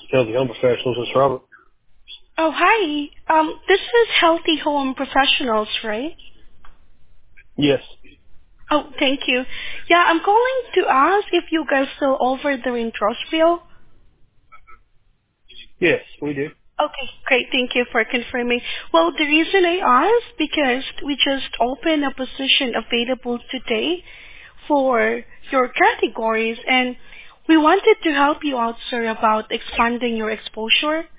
Healthy Home Professionals. This is Robert. Oh, hi. This is Healthy Home Professionals, right? Yes. Oh, thank you. Yeah, I'm calling to ask if you guys still over there in Trostville. Yes, we do. Okay, great. Thank you for confirming. Well, the reason I asked because we just opened a position available today for your categories, and we wanted to help you out, sir, about expanding your exposure